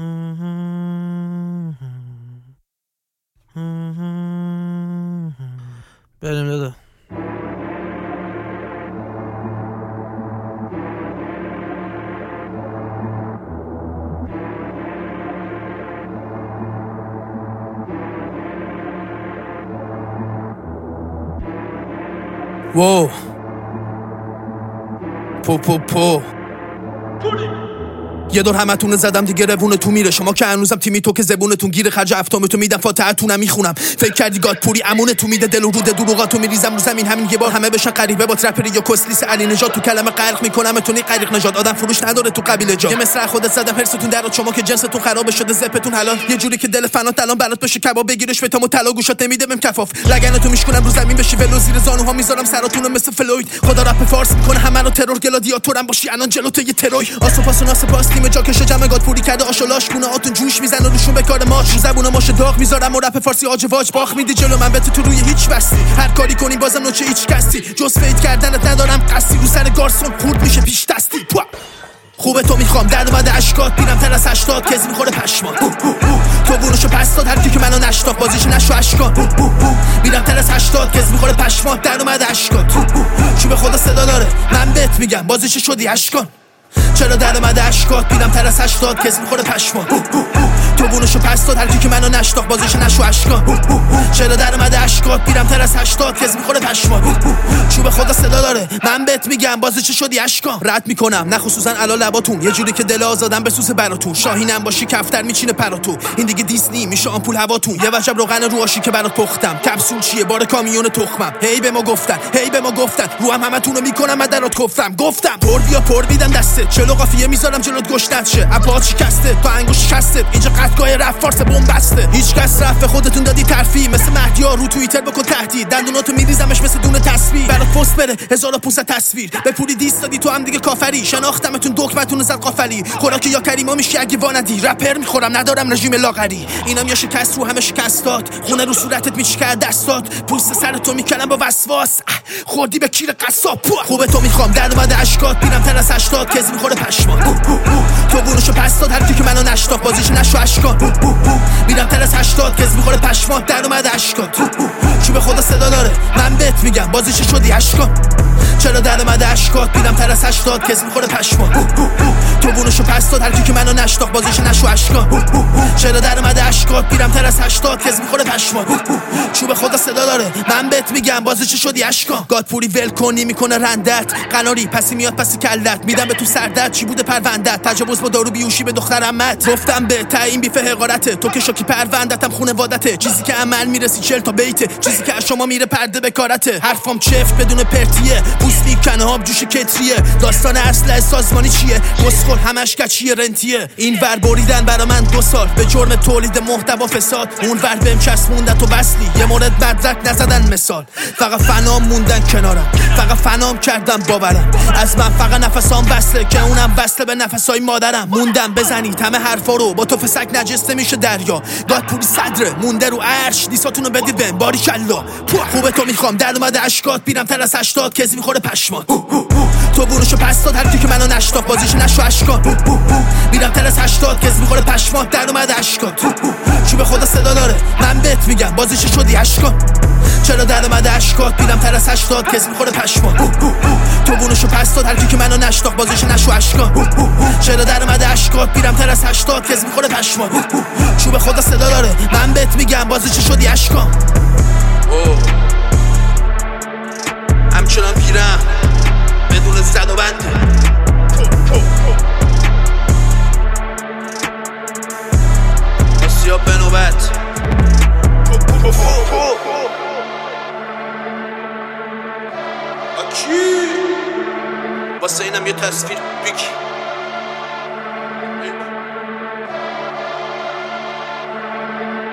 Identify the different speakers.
Speaker 1: بریم دادا. Wow. Po یه دور همتون زدم دیگه روونه تو میره. شما که هنوزم تیمی تو که زبونتون گیره. خرج افتامتو میدم فاتحتونم میخونم. فکر کردی گاد پوری امونه تو میده. دل و رود دروغاتو میریزم رو زمین. همین یه بار همه بشن غریبه با ترپری یا کسلیس علی نژاد. تو کلمه غرق میکنمتونی غریق نژاد. آدم فروش نداره تو قبیله جا. یه مصرع خودت زدم هرستون درات. شما که جنستون خراب شده زپتون حلال. یه جوری که دل فنات الان برات بشه کباب. بگیرش بتامو طلا گوشات نمیده بهم کفاف. لگنتو میشکنم رو زمین بشی ولو. زیر زانوها میذارم سراتونو مثل فلوید. خدا رپ فارس میکنه همه رو ترور. گلادیاتورم باشی الان جلوت یه تروی. آسپاس تیم جاکش جمع پوری کرده آشولاش گونه آتون جوش میزنه روشون به کار ماش. رو زبون ماشه داغ میذارم و رپ فارسی آج واج باخ میدی جلو من بت تو روی هیچ بستی. هر کاری کنی بازم نوچه هیچ کسی. جز فید کردنت ندارم قصی. رو سر گارسون خورد میشه پیش دستی. خوبه تو میخوام در اومده اشکات. بیرم تر از 80 کز میخوره پشمان. تو بونشو پس داد هر کی که منو نشناخت بازیش نشو اشکان. بیرم تر از 80 کز میخوره پشمان. در اومده اشکات. چوب خدا صدا داره من بهت میگم بازیش شدی اشکان. چرا در اومده اشکات. بیرم تر از 80 کز میخوره پشمان. تو بونشو پس داد هر کی که منو نشناخت بازیش نشو اشکان. چرا در اومده اشکات. بیرم تر از 80 کز میخوره پشمان. چوب خدا صدا داره من بهت میگم بازیش شدی اشکان. رد میکنم نه خصوصا علا لباتون. یه جوری که دل آزادم بسوسه براتون. شاهینم باشی کفتر میچینه پراتو. این دیگه دیسنی میشه آمپول هواتون. یه وجب روغن رو آشی که برات پختم. کپسول چیه بار کامیون تخمم. هی به ما گفتن رو هم همتونو میکنم مدرات گفتم پر میدم دسته. چلو قافیه میذارم جلوت گشتت شه. اپات شکسته تا انگوش شکسته. اینجا قطعگاه رپ فارس بمب بسته. هیچ کس رفت خودتون دادی ترفیع. مثل مهدیا رو توییتر بکن تهدید. دندوناتو میریزمش مثل دونه تسبیح. برات پست بره 1500 تصویر. به پولی دیست دادی تو هم دیگه کافری. شناختمتون دکمتون زد قافلی. خوراکی یا کریما میشی اگه واندی. رپر میخورم ندارم رژیم لاغری. اینم یا شکست رو همه شکستات. خونه رو صورتت میچکه دستات. پوست سرتو میکنم با وسواس. خوردی به کیر قصاب. خوبه تو میخوام در اومده اشکات. بیرم تر از 80 کز میخوره پشمان. تو بونشو پس داد هر کی که منو نشناخت بازیش نشو اشکان. بیرم تر از 80 کز میخوره پشمان. در اومده اشکات. چوب خدا صدا داره من بهت میگم بازیش شدی اشکان. چرا در اومده اشکات. بیرم تر از 80 کز میخوره پشمان. تو بونشو پس داد هر کی که منو نشناخت بازیش نشو اشکان. چرا در اومده اشکات. بیرم تر از 80 کز میخوره پشمان. چوب خدا صدا داره من بهت میگم بازیش شدی اشکان. گاد پوری ول کنی میکنه رندت. قناری پسی میاد پسی کلت. میدم به تو سردت چی بوده پروندت. تجاوز با دارو بیوشی به دخترمت. گفتم به تعیین بیف حقارته. تو که شوکی پروندتم خونوادته. چیزی که عمل میرسی 40 تا بیته. چیزی که از شما میره پرده به کارته. حرفام چفت بدون پرتیه. پوستی کنه آب جوش کتریه. داستان اصل سازمانی چیه. گسخل همش کچیه رنتیه. این ور بریدن برا من 2 سال به جرم تولید محتوا فساد. اون ور بهم چسبوندن تو بسلی. یه مورد مدرک نزدن مثال. فقط فنام موندن کنارم. فقط فنام کردم باورم. از من فقط نفسام وصله که اونم وصله به نفسای مادرم. موندم بزنید همه حرفا رو با تو فسک نجسته میشه دریا. گاد پوری صدره مونده رو عرش. دیساتونو بدید بهم باریکلا. خوبه تو میخوام در اومده اشکات. بیرم تر از 80 کز میخوره پشمان. تو بونشو پس داد هر کی که منو نشناخت بازیش نشو اشکان. بیرم تر از 80 کز میخوره پشمان. در اومده اشکات. چوب خدا صدا داره من بهت میگم بازیش شدی اشکان. چرا در اومده اشکات. بیرم تر از 80 کز میخوره پشمان. تو بونشو پس داد هر کی که منو نشناخت بازیش نشو اشکان. چرا در اومده اشکات. بیرم تر از 80 کز میخوره پشمان. چوب خدا صدا داره من بهت میگم بازیش شدی اشکان. همچنان پیرم بدون زد و بنده. آسیاب به نوبت. واسه اینم یه تصویر بگی.